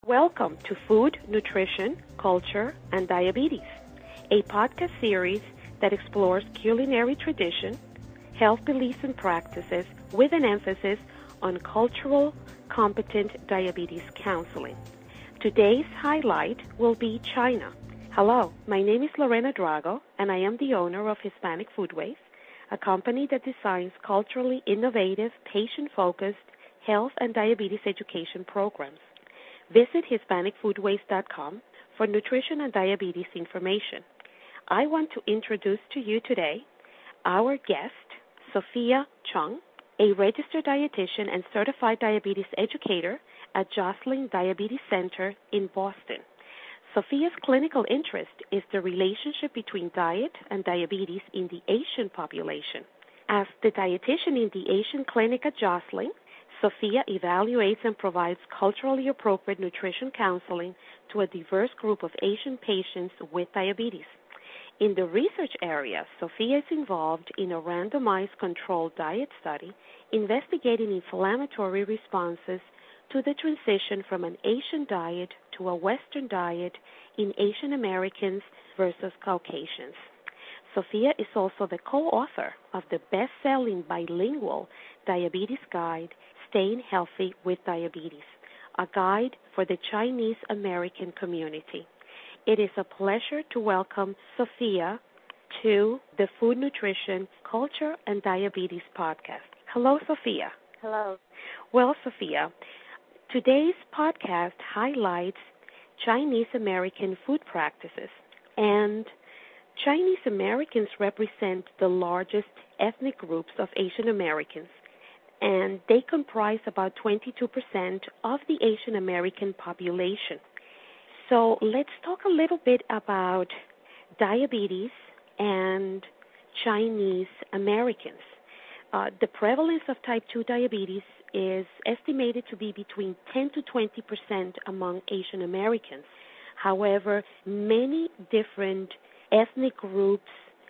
Welcome to Food, Nutrition, Culture, and Diabetes, a podcast series that explores culinary tradition, health beliefs and practices with an emphasis on cultural, competent diabetes counseling. Today's highlight will be China. Hello, my name is Lorena Drago, and I am the owner of Hispanic Foodways, a company that designs culturally innovative, patient-focused health and diabetes education programs. Visit HispanicFoodways.com for nutrition and diabetes information. I want to introduce to you today our guest, Sophia Chung, a registered dietitian and certified diabetes educator at Joslin Diabetes Center in Boston. Sophia's clinical interest is the relationship between diet and diabetes in the Asian population. As the dietitian in the Asian clinic at Joslin, Sophia evaluates and provides culturally appropriate nutrition counseling to a diverse group of Asian patients with diabetes. In the research area, Sophia is involved in a randomized controlled diet study investigating inflammatory responses to the transition from an Asian diet to a Western diet in Asian Americans versus Caucasians. Sophia is also the co-author of the best-selling bilingual diabetes guide, Staying Healthy with Diabetes, a guide for the Chinese American community. It is a pleasure to welcome Sophia to the Food, Nutrition, Culture, and Diabetes podcast. Hello, Sophia. Hello. Well, Sophia, today's podcast highlights Chinese American food practices, and Chinese Americans represent the largest ethnic groups of Asian Americans, and they comprise about 22% of the Asian American population. So let's talk a little bit about diabetes and Chinese Americans. The prevalence of type 2 diabetes is estimated to be between 10 to 20% among Asian Americans. However, many different ethnic groups,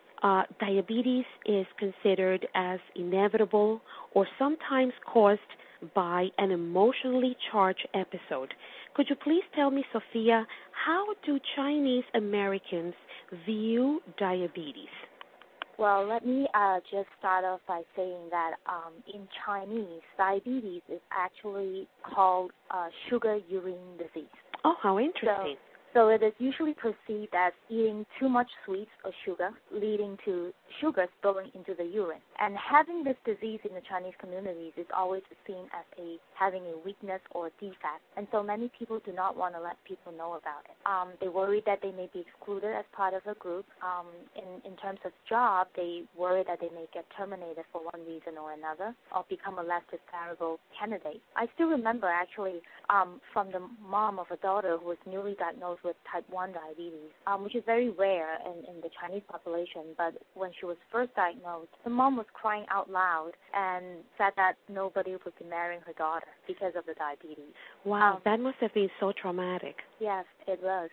diabetes is considered as inevitable or sometimes caused by an emotionally charged episode. Could you please tell me, Sophia, how do Chinese Americans view diabetes? Well, let me just start off by saying that in Chinese, diabetes is actually called sugar urine disease. Oh, how interesting. So it is usually perceived as eating too much sweets or sugar, leading to sugar spilling into the urine. And having this disease in the Chinese communities is always seen as having a weakness or defect. And so many people do not want to let people know about it. They worry that they may be excluded as part of a group. In terms of job, they worry that they may get terminated for one reason or another or become a less desirable candidate. I still remember actually from the mom of a daughter who was newly diagnosed with type 1 diabetes, which is very rare in the Chinese population. But when she was first diagnosed, the mom was crying out loud and said that nobody would be marrying her daughter because of the diabetes. Wow, that must have been so traumatic. Yes, it was.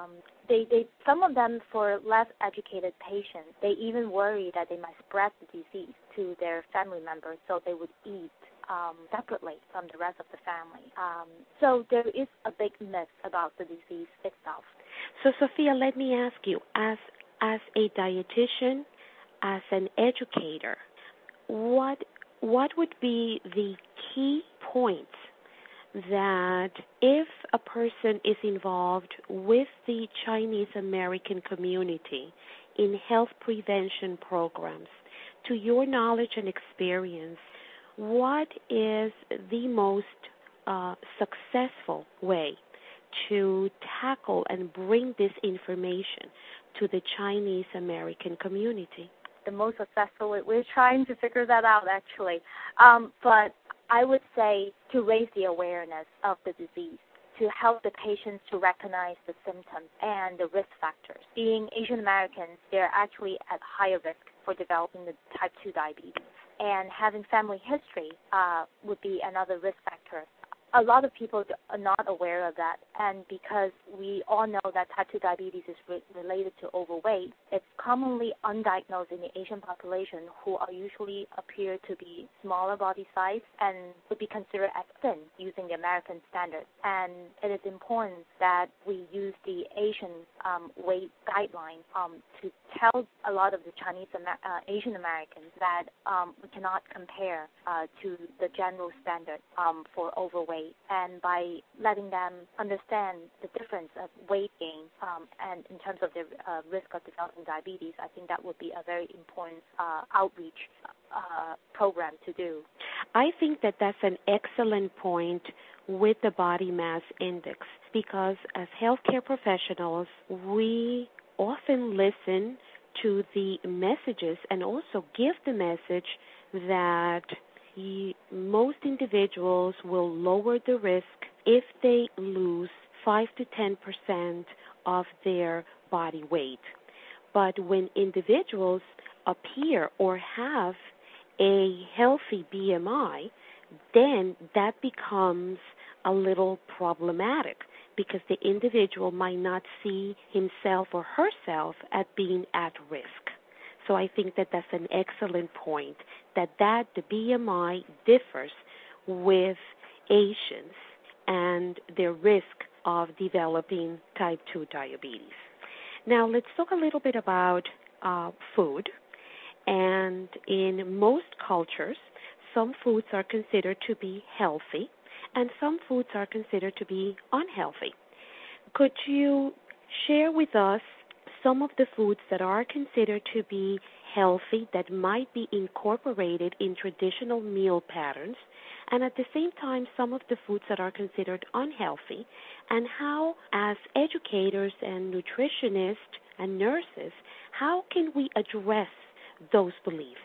Some of them, for less educated patients, they even worry that they might spread the disease to their family members, so they would eat separately from the rest of the family. So there is a big myth about the disease itself. So, Sophia, let me ask you, as a dietitian, as an educator, what would be the key points that if a person is involved with the Chinese American community in health prevention programs, to your knowledge and experience, what is the most successful way to tackle and bring this information to the Chinese American community? The most successful way, we're trying to figure that out actually. But I would say to raise the awareness of the disease, to help the patients to recognize the symptoms and the risk factors. Being Asian Americans, they're actually at higher risk for developing the type 2 diabetes. And having family history would be another risk factor. a lot of people are not aware of that, and because we all know that type 2 diabetes is related to overweight, it's commonly undiagnosed in the Asian population, who are usually appear to be smaller body size and would be considered as thin using the American standard. And it is important that we use the Asian weight guideline to tell a lot of the Asian Americans that we cannot compare to the general standard for overweight, and by letting them understand the difference of weight gain and in terms of the risk of developing diabetes, I think that would be a very important outreach program to do. I think that that's an excellent point with the body mass index, because as healthcare professionals, we often listen to the messages and also give the message that most individuals will lower the risk if they lose 5 to 10% of their body weight. But when individuals appear or have a healthy BMI, then that becomes a little problematic, because the individual might not see himself or herself as being at risk. So I think that that's an excellent point, that the BMI differs with Asians and their risk of developing type 2 diabetes. Now let's talk a little bit about food. And in most cultures, some foods are considered to be healthy and some foods are considered to be unhealthy. Could you share with us some of the foods that are considered to be healthy that might be incorporated in traditional meal patterns, and at the same time some of the foods that are considered unhealthy, and how, as educators and nutritionists and nurses, how can we address those beliefs?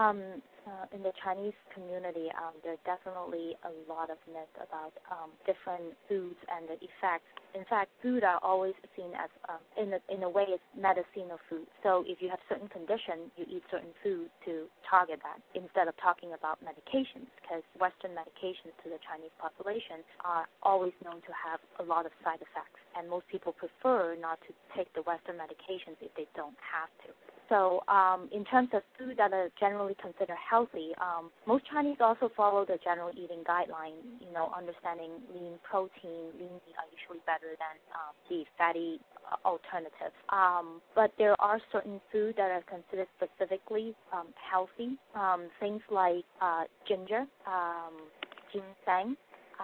In the Chinese community, there are definitely a lot of myths about different foods and the effects. In fact, food are always seen as, in a way, it's medicinal food. So if you have certain conditions, you eat certain foods to target that instead of talking about medications, because Western medications to the Chinese population are always known to have a lot of side effects, and most people prefer not to take the Western medications if they don't have to. So in terms of food that are generally considered healthy, most Chinese also follow the general eating guideline, understanding lean protein, lean meat are usually better than the fatty alternatives. But there are certain foods that are considered specifically healthy, things like ginger, ginseng,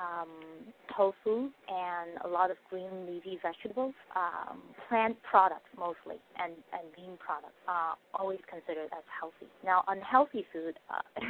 tofu, and a lot of green leafy vegetables, plant products mostly, and bean products are always considered as healthy. Now, unhealthy food,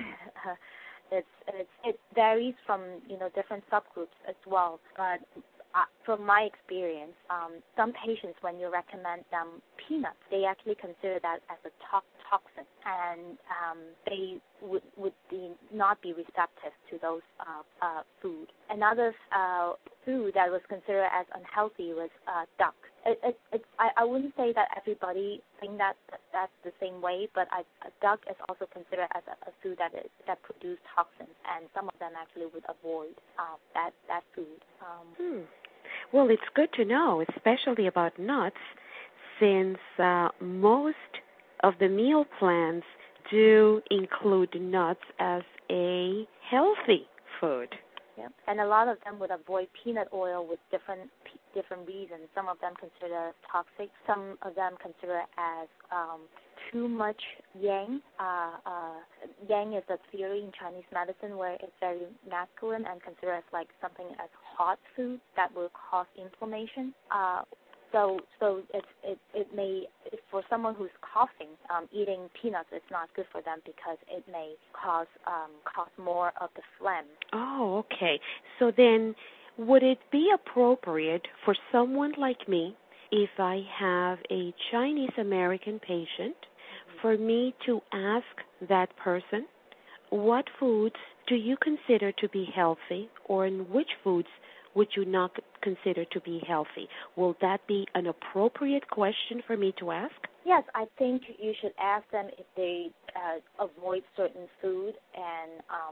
it varies from different subgroups as well, but from my experience, some patients, when you recommend them peanuts, they actually consider that as a toxin, and they would not be receptive to those food. Another food that was considered as unhealthy was duck. I wouldn't say that everybody think that's the same way, but duck is also considered as a food that produces toxins, and some of them actually would avoid that food. Well, it's good to know, especially about nuts, since most of the meal plans do include nuts as a healthy food. Yep. And a lot of them would avoid peanut oil with different reasons. Some of them consider toxic. Some of them consider as too much yang. Yang is a theory in Chinese medicine where it's very masculine and considered as like something as hot food that will cause inflammation. So it may, for someone who's coughing, eating peanuts is not good for them because it may cause more of the phlegm. Oh, okay. So then, would it be appropriate for someone like me, if I have a Chinese American patient, for me to ask that person, what foods do you consider to be healthy, or in which foods would you not consider to be healthy? Will that be an appropriate question for me to ask? Yes, I think you should ask them if they avoid certain food and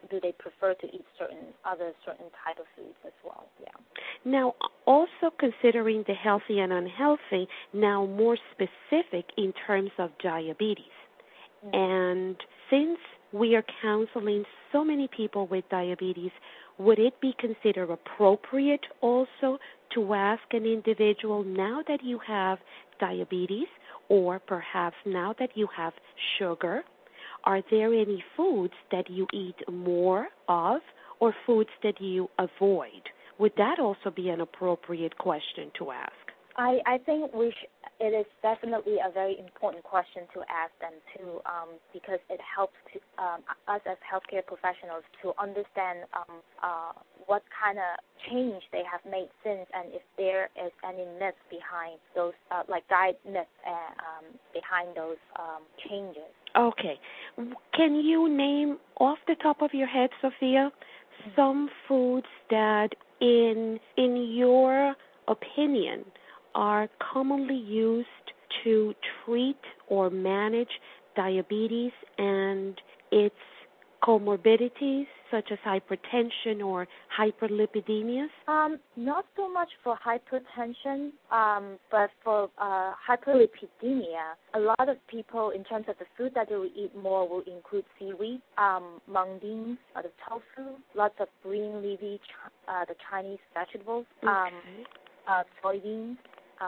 do they prefer to eat certain type of foods as well? Yeah. Now, also considering the healthy and unhealthy, now more specific in terms of diabetes. Mm-hmm. And since we are counseling so many people with diabetes, would it be considered appropriate also to ask an individual, now that you have diabetes, or perhaps now that you have sugar, are there any foods that you eat more of or foods that you avoid? Would that also be an appropriate question to ask? I think it is definitely a very important question to ask them too, because it helps us as healthcare professionals to understand what kind of change they have made since, and if there is any myths behind those, like diet myths behind those changes. Okay. Can you name off the top of your head, Sophia, some foods that in your opinion are commonly used to treat or manage diabetes and its comorbidities, such as hypertension or hyperlipidemias? Not so much for hypertension, but for hyperlipidemia. A lot of people, in terms of the food that they will eat more, will include seaweed, mung beans, the tofu, lots of green leafy, the Chinese vegetables, soybeans,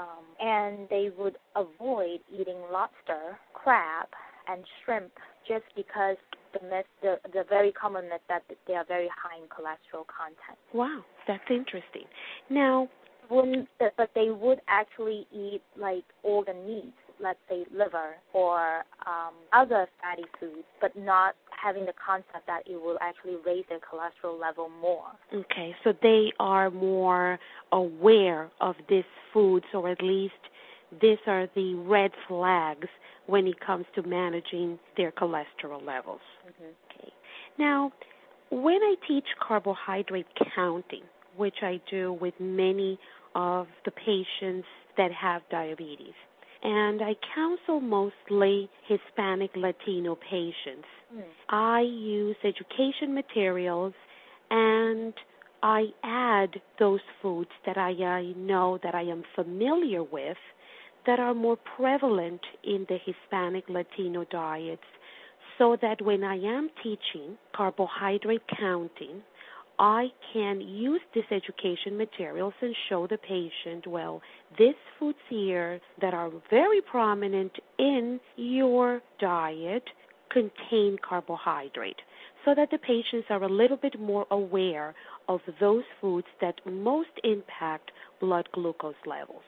and they would avoid eating lobster, crab, and shrimp just because the very common myth that they are very high in cholesterol content. Wow, that's interesting. Now, but they would actually eat like organ meats, let's say liver or other fatty foods, but not having the concept that it will actually raise their cholesterol level more. Okay, so they are more aware of these foods, or at least these are the red flags when it comes to managing their cholesterol levels. Mm-hmm. Okay. Now, when I teach carbohydrate counting, which I do with many of the patients that have diabetes, and I counsel mostly Hispanic Latino patients, I use education materials and I add those foods that I know that I am familiar with that are more prevalent in the Hispanic Latino diets, so that when I am teaching carbohydrate counting, I can use these education materials and show the patient, well, these foods here that are very prominent in your diet contain carbohydrate, so that the patients are a little bit more aware of those foods that most impact blood glucose levels.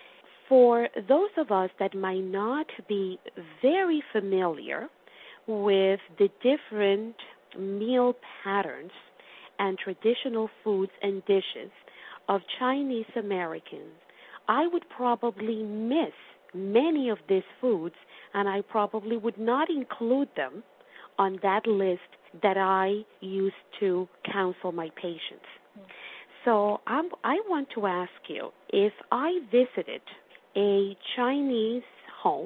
For those of us that might not be very familiar with the different meal patterns and traditional foods and dishes of Chinese Americans, I would probably miss many of these foods, and I probably would not include them on that list that I use to counsel my patients. So I want to ask you, if I visited a Chinese home,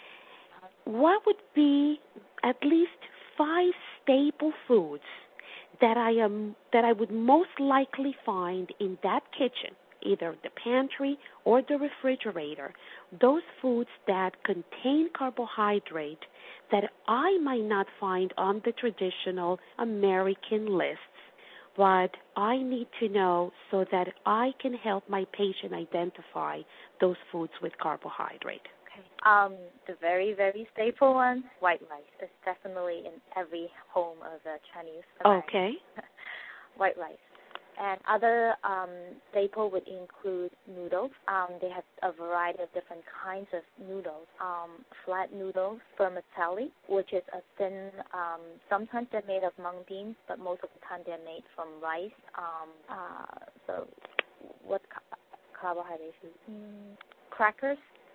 what would be at least 5 staple foods that I would most likely find in that kitchen, either the pantry or the refrigerator, those foods that contain carbohydrate that I might not find on the traditional American lists, but I need to know so that I can help my patient identify those foods with carbohydrate. Okay. The very, very staple one, white rice. It's definitely in every home of the Chinese American. Okay. White rice. And other staple would include noodles. They have a variety of different kinds of noodles. Flat noodles, vermicelli, which is a thin, sometimes they're made of mung beans, but most of the time they're made from rice. So what carbohydrates? Crackers.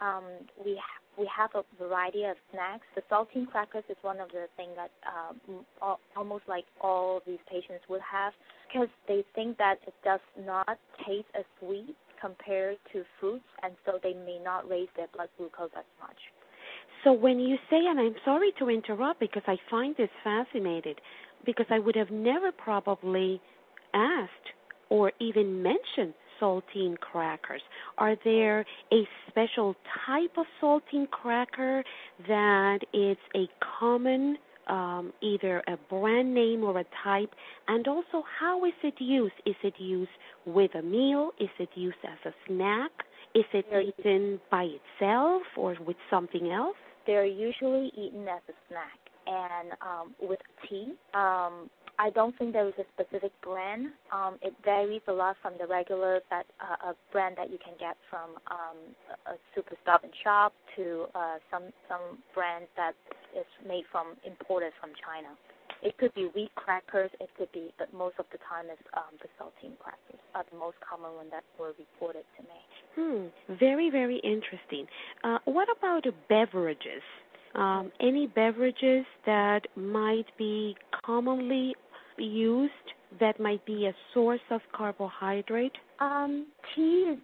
We have a variety of snacks. The saltine crackers is one of the things that almost like all these patients would have, because they think that it does not taste as sweet compared to fruits, and so they may not raise their blood glucose as much. So when you say, and I'm sorry to interrupt because I find this fascinating, because I would have never probably asked or even mentioned saltine crackers. Are there a special type of saltine cracker that is a common, either a brand name or a type? And also, how is it used? Is it used with a meal? Is it used as a snack? Is it eaten by itself or with something else? They're usually eaten as a snack and with tea. I don't think there is a specific brand. It varies a lot from the regular a brand that you can get from a super Stop and Shop to some brands that is imported from China. It could be wheat crackers. It could be, but most of the time it's the saltine crackers are the most common one that were reported to me. Very, very interesting. What about beverages? Any beverages that might be commonly used that might be a source of carbohydrate? Tea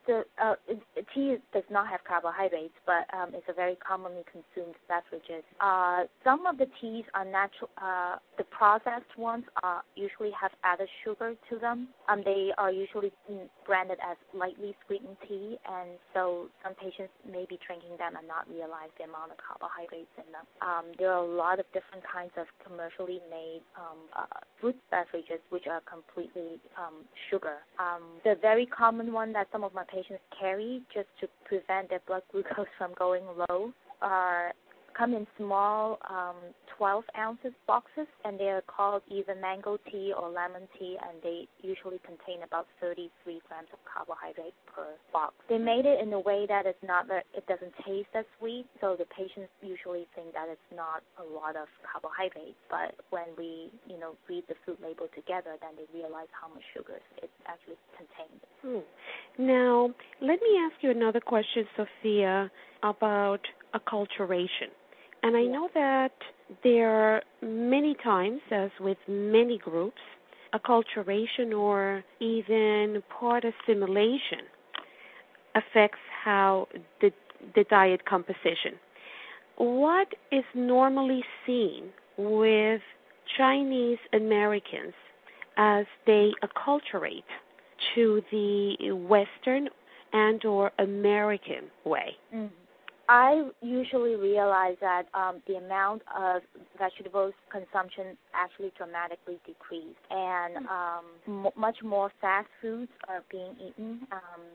does not have carbohydrates, but it's a very commonly consumed beverages. Some of the teas are natural. The processed ones usually have added sugar to them. They are usually branded as lightly sweetened tea, and so some patients may be drinking them and not realize the amount of carbohydrates in them. There are a lot of different kinds of commercially made fruit beverages which are completely sugar. The very common one that some of my patients carry just to prevent their blood glucose from going low come in small 12 ounces boxes, and they are called either mango tea or lemon tea, and they usually contain about 33 grams of carbohydrate per box. They made it in a way that it doesn't taste as sweet, so the patients usually think that it's not a lot of carbohydrates, but when we read the food label together, then they realize how much sugar it actually contains. Now, let me ask you another question, Sophia, about acculturation. And I know that there are many times, as with many groups, acculturation or even part assimilation affects how the diet composition. What is normally seen with Chinese Americans as they acculturate to the Western and or American way? I usually realize that the amount of vegetables consumption actually dramatically decreased, and much more fast foods are being eaten,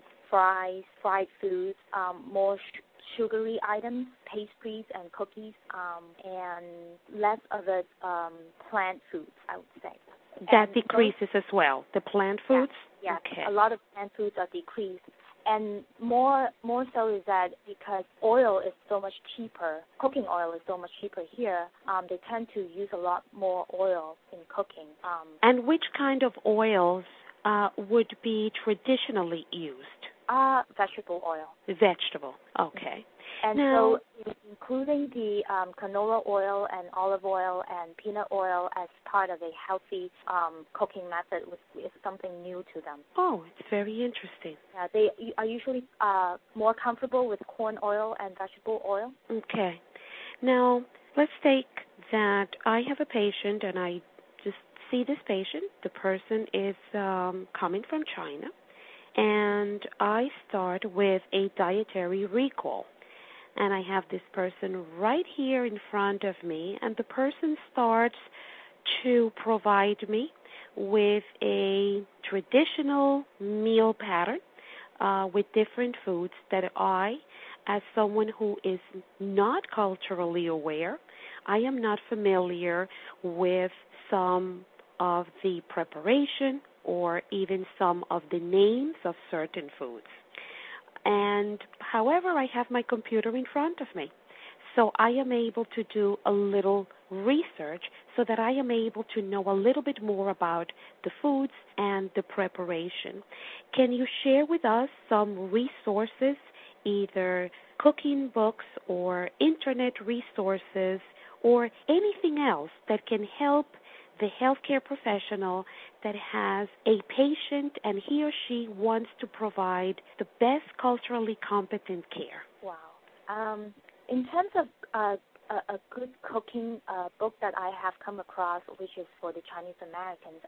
fried foods, more sugary items, pastries and cookies, and less of it plant foods, I would say. That decreases as well, the plant foods? Yeah, okay. A lot of plant foods are decreased. And more so is that because oil is so much cheaper, cooking oil is so much cheaper here, they tend to use a lot more oil in cooking. And which kind of oils would be traditionally used? Vegetable oil. Vegetable, okay. And now, so including the canola oil and olive oil and peanut oil as part of a healthy cooking method is something new to them. Oh, it's very interesting. Yeah, they are usually more comfortable with corn oil and vegetable oil. Okay. Now, let's take that I have a patient and I just see this patient. The person is coming from China, and I start with a dietary recall. And I have this person right here in front of me, and the person starts to provide me with a traditional meal pattern with different foods that I, as someone who is not culturally aware, I am not familiar with some of the preparation or even some of the names of certain foods. And however, I have my computer in front of me. So I am able to do a little research so that I am able to know a little bit more about the foods and the preparation. Can you share with us some resources, either cooking books or internet resources or anything else that can help the healthcare professional that has a patient and he or she wants to provide the best culturally competent care? Wow. In terms of a good cooking book that I have come across, which is for the Chinese Americans.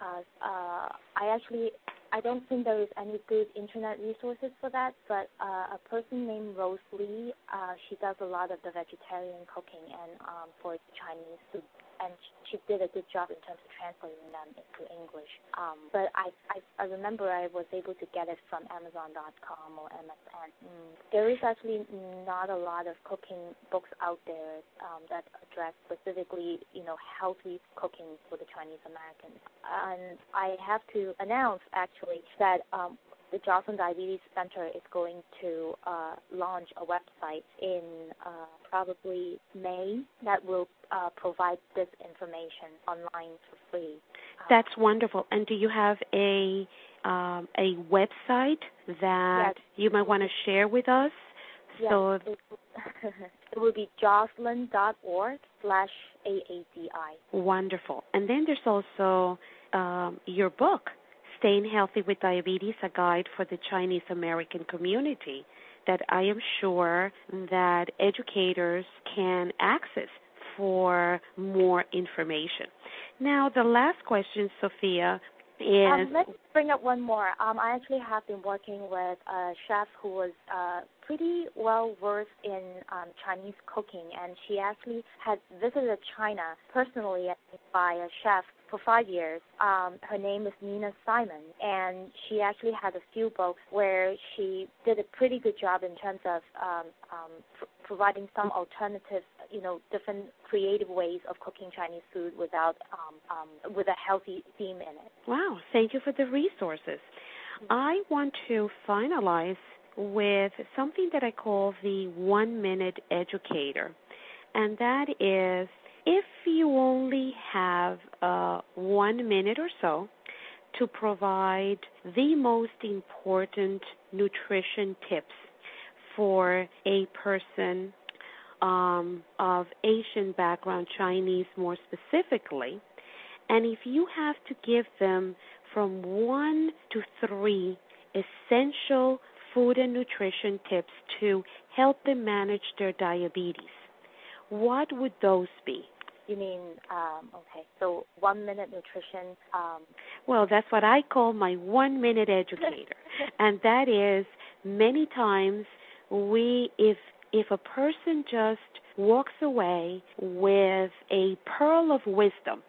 I don't think there is any good internet resources for that, but a person named Rose Lee, she does a lot of the vegetarian cooking and for Chinese food, and she did a good job in terms of translating them into English. But I remember I was able to get it from Amazon.com or MSN. There is actually not a lot of cooking books out there that address specifically, healthy cooking for the Chinese Americans. And I have to announce, actually, that the Joslin Diabetes Center is going to launch a website in probably May that will provide this information online for free. That's wonderful. And do you have a website that you might want to share with us? Yes, so it will be joslin.org/AADI. Wonderful. And then there's also your book, Staying Healthy with Diabetes, a guide for the Chinese American community, that I am sure that educators can access for more information. Now, the last question, Sophia, is... Let's bring up one more. I actually have been working with a chef who was pretty well-versed in Chinese cooking, and she actually had visited China personally by a chef for 5 years. Her name is Nina Simon, and she actually had a few books where she did a pretty good job in terms of providing some alternative, different creative ways of cooking Chinese food without with a healthy theme in it. Wow, thank you for the resources. I want to finalize with something that I call the 1-minute educator, and that is, if you only have 1 minute or so to provide the most important nutrition tips for a person of Asian background, Chinese more specifically, and if you have to give them from 1 to 3 essential food and nutrition tips to help them manage their diabetes, what would those be? You mean, so 1-minute nutrition? Well, that's what I call my 1-minute educator. And that is, many times if a person just walks away with a pearl of wisdom,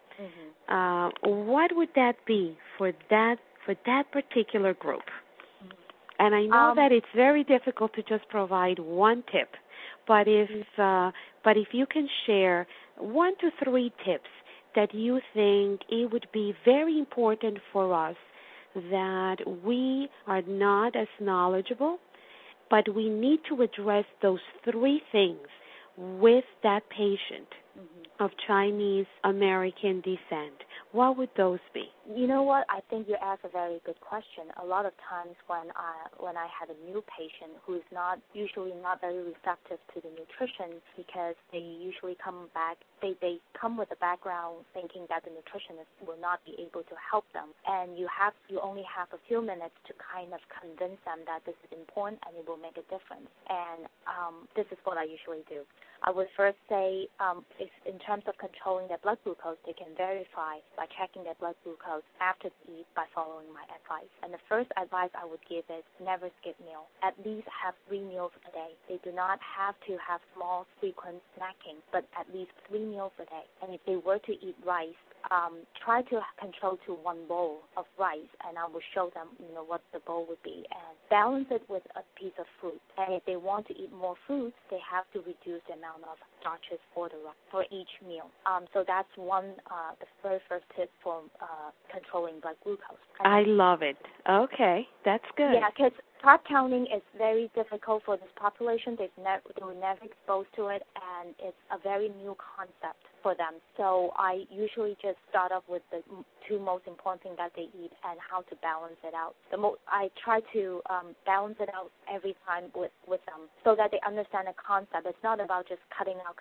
what would that be for that particular group? And I know that it's very difficult to just provide one tip, but if you can share 1 to 3 tips that you think it would be very important for us, that we are not as knowledgeable, but we need to address those 3 things with that patient of Chinese American descent, what would those be? You know what? I think you asked a very good question. A lot of times when I had a new patient who is usually not very receptive to the nutrition, because they usually come back, they come with a background thinking that the nutritionist will not be able to help them, and you only have a few minutes to kind of convince them that this is important and it will make a difference. And this is what I usually do. I would first say, if in terms of controlling their blood glucose, they can verify by checking their blood glucose after they eat by following my advice. And the first advice I would give is never skip meal. At least have 3 meals a day. They do not have to have small, frequent snacking, but at least 3 meals a day. And if they were to eat rice, try to control to 1 bowl of rice, and I will show them, what the bowl would be, and balance it with a piece of fruit. And if they want to eat more fruits, they have to reduce the amount of starches for each meal. So that's the very first tip for controlling blood glucose. I love it. Okay, that's good. Yeah, because carb counting is very difficult for this population. They were never exposed to it, and it's a very new concept for them. So I usually just start off with the 2 most important things that they eat and how to balance it out. I try to balance it out every time with them so that they understand the concept. It's not about just cutting out.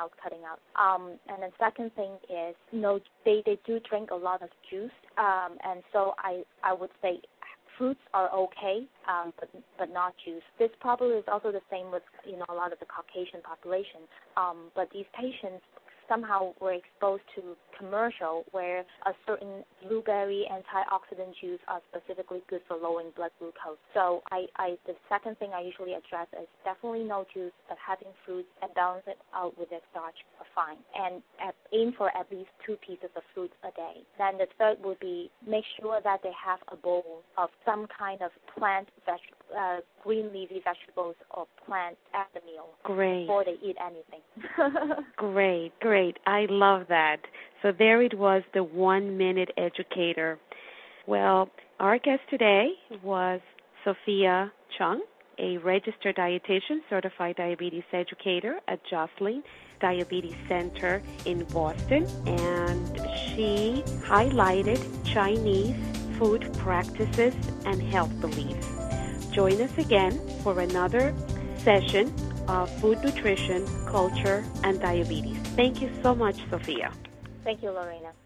And the second thing is, they do drink a lot of juice, and so I would say fruits are okay, but not juice. This probably is also the same with a lot of the Caucasian population. But these patients somehow were exposed to commercial where a certain blueberry antioxidant juice are specifically good for lowering blood glucose. So the second thing I usually address is definitely no juice, but having fruits and balance it out with their starch are fine. And aim for at least 2 pieces of fruit a day. Then the third would be make sure that they have a bowl of some kind of plant, green leafy vegetables or plants at the meal. Great. Before they eat anything. Great. I love that. So there it was, the 1-minute educator. Well, our guest today was Sophia Chung, a registered dietitian, certified diabetes educator at Joslin Diabetes Center in Boston, and she highlighted Chinese food practices and health beliefs. Join us again for another session of food, nutrition, culture, and diabetes. Thank you so much, Sophia. Thank you, Lorena.